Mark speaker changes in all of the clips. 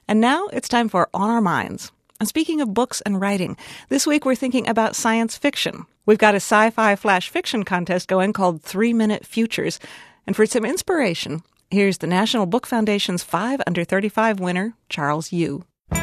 Speaker 1: And now it's time for On Our Minds. And speaking of books and writing, this week we're thinking about science fiction. We've got a sci-fi flash fiction contest going called 3-Minute Futures. And for some inspiration, here's the National Book Foundation's 5 Under 35 winner, Charles Yu.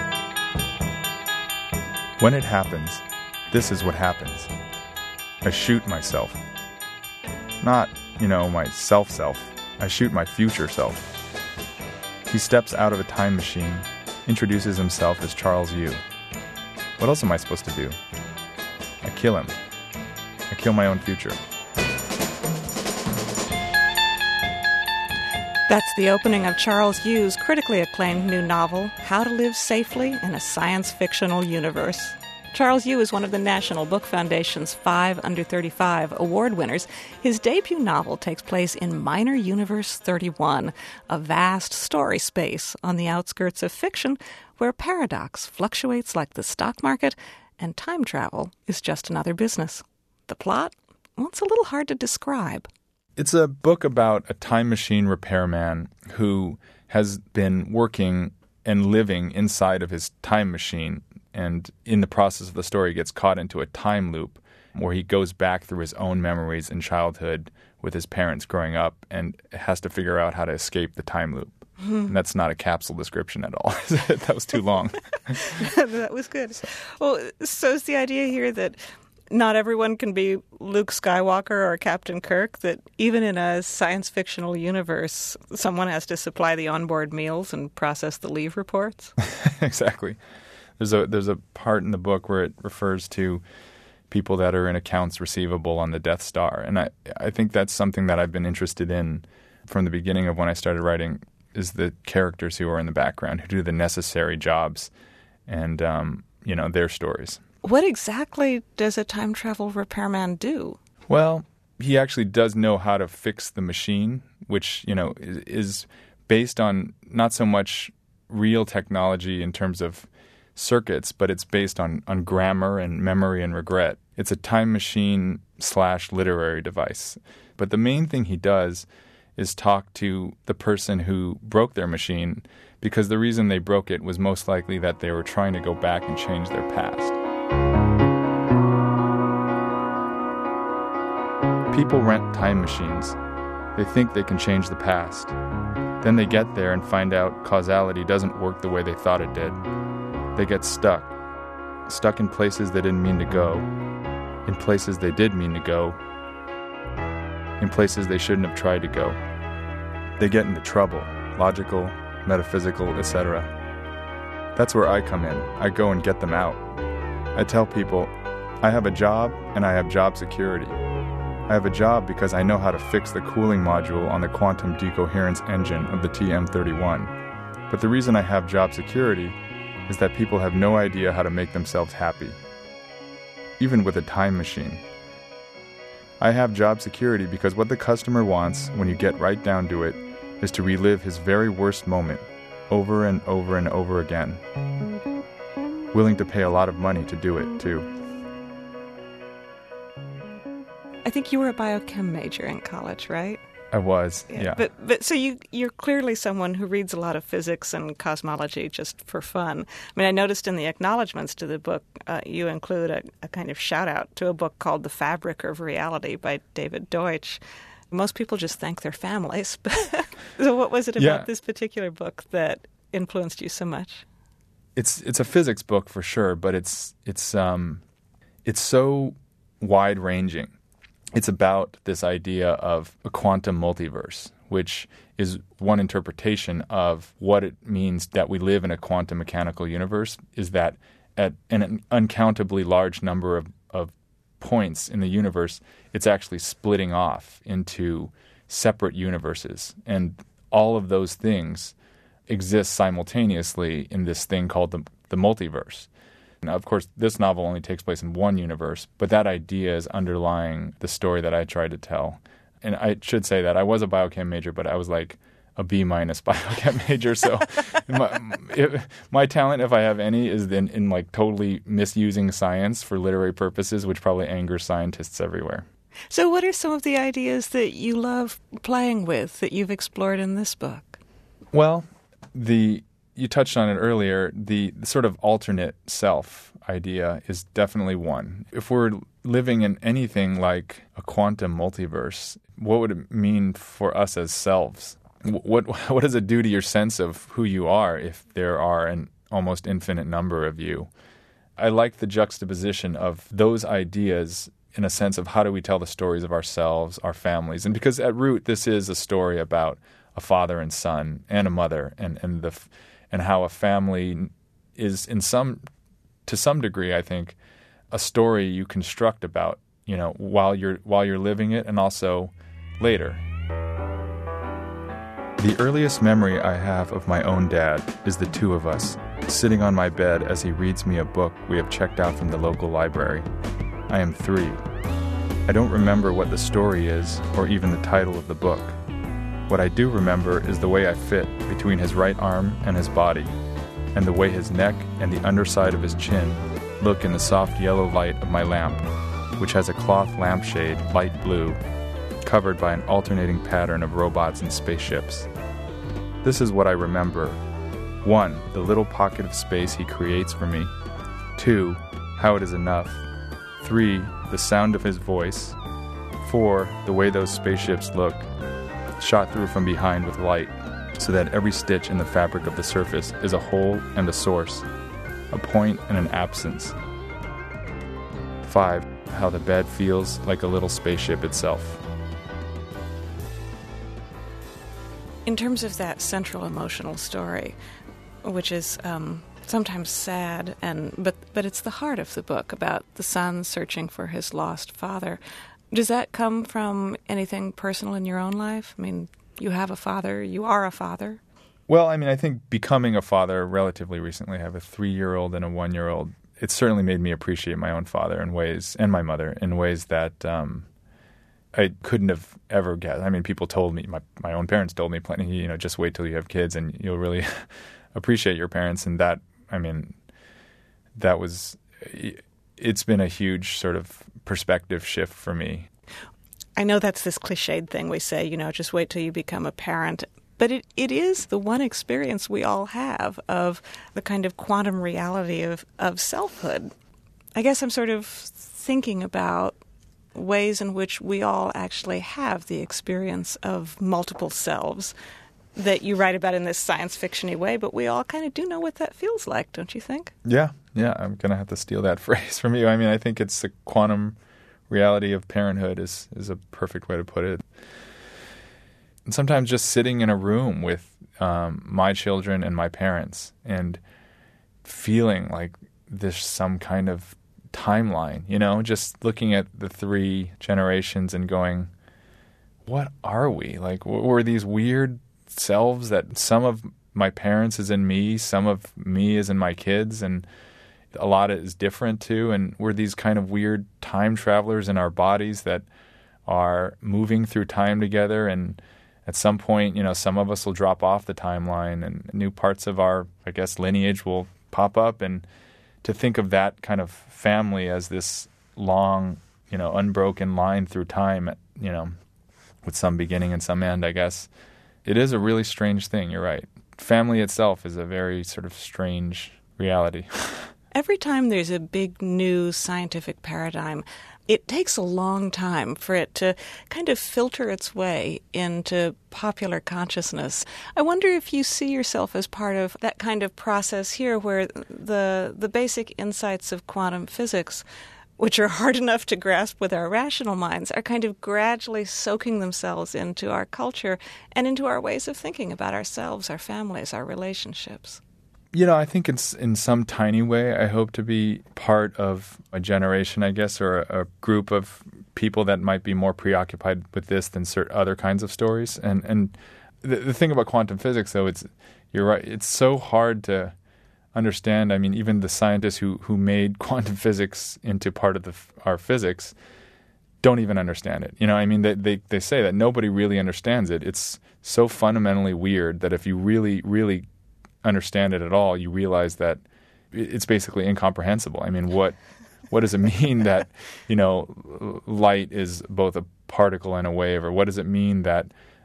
Speaker 2: When it happens, this is what happens. I shoot myself. Not, my self. I shoot my future self. He steps out of a time machine, introduces himself as Charles Yu. What else am I supposed to do? I kill him. I kill my own future.
Speaker 1: That's the opening of Charles Yu's critically acclaimed new novel, How to Live Safely in a Science-Fictional Universe. Charles Yu is one of the National Book Foundation's 5 Under 35 award winners. His debut novel takes place in Minor Universe 31, a vast story space on the outskirts of fiction where paradox fluctuates like the stock market and time travel is just another business. The plot? Well, it's a little hard to describe.
Speaker 2: It's a book about a time machine repairman who has been working and living inside of his time machine. And in the process of the story, he gets caught into a time loop where he goes back through his own memories in childhood with his parents growing up and has to figure out how to escape the time loop. And that's not a capsule description at all. That was too long.
Speaker 1: That was good. So is the idea here that not everyone can be Luke Skywalker or Captain Kirk, that even in a science-fictional universe, someone has to supply the onboard meals and process the leave reports?
Speaker 2: Exactly. There's a part in the book where it refers to people that are in accounts receivable on the Death Star. And I think that's something that I've been interested in from the beginning of when I started writing, is the characters who are in the background, who do the necessary jobs and, their stories.
Speaker 1: What exactly does a time travel repairman do?
Speaker 2: Well, he actually does know how to fix the machine, which, is based on not so much real technology in terms of circuits, but it's based on grammar and memory and regret. It's a time machine / literary device. But the main thing he does is talk to the person who broke their machine, because the reason they broke it was most likely that they were trying to go back and change their past. People rent time machines. They think they can change the past. Then they get there and find out causality doesn't work the way they thought it did. They get stuck in places they didn't mean to go, in places they did mean to go, in places they shouldn't have tried to go. They get into trouble, logical, metaphysical, etc. That's where I come in. I go and get them out. I tell people, I have a job and I have job security. I have a job because I know how to fix the cooling module on the quantum decoherence engine of the TM31. But the reason I have job security is that people have no idea how to make themselves happy, even with a time machine. I have job security because what the customer wants, when you get right down to it, is to relive his very worst moment over and over and over again. Willing to pay a lot of money to do it, too.
Speaker 1: I think you were a biochem major in college, right?
Speaker 2: I was, yeah.
Speaker 1: But so you're clearly someone who reads a lot of physics and cosmology just for fun. I mean, I noticed in the acknowledgments to the book, you include a kind of shout-out to a book called The Fabric of Reality by David Deutsch. Most people just thank their families. So what was it about this particular book that influenced you so much?
Speaker 2: It's a physics book for sure, but it's so wide-ranging. It's about this idea of a quantum multiverse, which is one interpretation of what it means that we live in a quantum mechanical universe, is that at an uncountably large number of points in the universe, it's actually splitting off into separate universes. And all of those things exist simultaneously in this thing called the multiverse. Now, of course, this novel only takes place in one universe, but that idea is underlying the story that I tried to tell. And I should say that I was a biochem major, but I was like a B- biochem major. So my talent, if I have any, is in like totally misusing science for literary purposes, which probably angers scientists everywhere.
Speaker 1: So what are some of the ideas that you love playing with that you've explored in this book?
Speaker 2: Well, the you touched on it earlier, the sort of alternate self idea is definitely one. If we're living in anything like a quantum multiverse, what would it mean for us as selves? What does it do to your sense of who you are if there are an almost infinite number of you? I like the juxtaposition of those ideas in a sense of how do we tell the stories of ourselves, our families. And because at root, this is a story about a father and son and a mother and how a family is to some degree, I think, a story you construct about, while you're living it and also later. The earliest memory I have of my own dad is the two of us, sitting on my bed as he reads me a book we have checked out from the local library. I am 3. I don't remember what the story is or even the title of the book. What I do remember is the way I fit between his right arm and his body, and the way his neck and the underside of his chin look in the soft yellow light of my lamp, which has a cloth lampshade, light blue, covered by an alternating pattern of robots and spaceships. This is what I remember. 1, the little pocket of space he creates for me. 2, how it is enough. 3, the sound of his voice. 4, the way those spaceships look, shot through from behind with light, so that every stitch in the fabric of the surface is a whole and a source, a point and an absence. 5, how the bed feels like a little spaceship itself.
Speaker 1: In terms of that central emotional story, which is sometimes sad, but it's the heart of the book about the son searching for his lost father. Does that come from anything personal in your own life? I mean, you have a father, you are a father.
Speaker 2: Well, I mean, I think becoming a father relatively recently, I have a 3-year-old and a 1-year-old. It certainly made me appreciate my own father in ways, and my mother, in ways that I couldn't have ever guessed. I mean, people told me, my own parents told me plenty, just wait till you have kids and you'll really appreciate your parents. And that, I mean, it's been a huge sort of perspective shift for me.
Speaker 1: I know that's this cliched thing we say, just wait till you become a parent. But it is the one experience we all have of the kind of quantum reality of selfhood. I guess I'm sort of thinking about ways in which we all actually have the experience of multiple selves that you write about in this science fiction-y way, but we all kind of do know what that feels like, don't you think?
Speaker 2: Yeah, I'm going to have to steal that phrase from you. I mean, I think it's the quantum reality of parenthood is a perfect way to put it. And sometimes just sitting in a room with my children and my parents and feeling like there's some kind of timeline, just looking at the 3 generations and going, what are we? Like, we're these weird selves that some of my parents is in me, some of me is in my kids, and a lot of it is different too. And we're these kind of weird time travelers in our bodies that are moving through time together. And at some point, some of us will drop off the timeline and new parts of our, I guess, lineage will pop up. And to think of that kind of family as this long, unbroken line through time, with some beginning and some end, I guess, it is a really strange thing. You're right. Family itself is a very sort of strange reality.
Speaker 1: Every time there's a big new scientific paradigm, it takes a long time for it to kind of filter its way into popular consciousness. I wonder if you see yourself as part of that kind of process here where the basic insights of quantum physics, which are hard enough to grasp with our rational minds, are kind of gradually soaking themselves into our culture and into our ways of thinking about ourselves, our families, our relationships.
Speaker 2: I think it's in some tiny way, I hope to be part of a generation, I guess, or a group of people that might be more preoccupied with this than certain other kinds of stories. And the thing about quantum physics, though, you're right, it's so hard to understand. I mean, even the scientists who made quantum physics into part of our physics don't even understand it. I mean, they say that nobody really understands it. It's so fundamentally weird that if you really, really understand it at all, you realize that it's basically incomprehensible. I mean, what does it mean that, light is both a particle and a wave? Or what does it mean that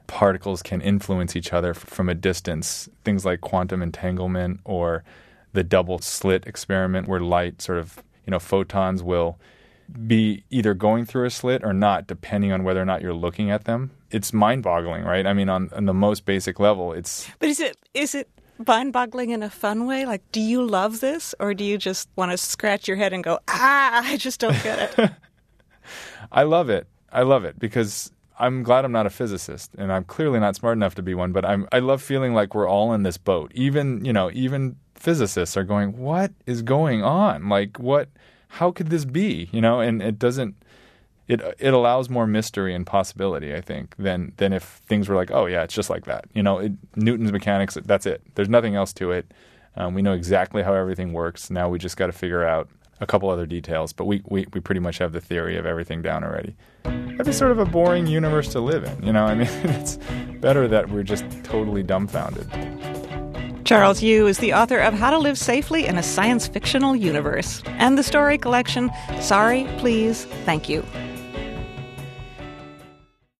Speaker 2: particles can influence each other from a distance. Things like quantum entanglement or the double slit experiment where light sort of, photons will be either going through a slit or not, depending on whether or not you're looking at them. It's mind-boggling, right? I mean, on the most basic level, it's...
Speaker 1: But is it mind-boggling in a fun way? Like, do you love this, or do you just want to scratch your head and go, I just don't get it?
Speaker 2: I love it. Because I'm glad I'm not a physicist, and I'm clearly not smart enough to be one, but I love feeling like we're all in this boat. Even physicists are going, what is going on? Like, how could this be? And it doesn't... It allows more mystery and possibility, I think, than if things were like, oh, yeah, it's just like that. Newton's mechanics, that's it. There's nothing else to it. We know exactly how everything works. Now we just got to figure out a couple other details. But we pretty much have the theory of everything down already. That'd be sort of a boring universe to live in. It's better that we're just totally dumbfounded.
Speaker 1: Charles Yu is the author of How to Live Safely in a Science Fictional Universe and the story collection Sorry, Please, Thank You.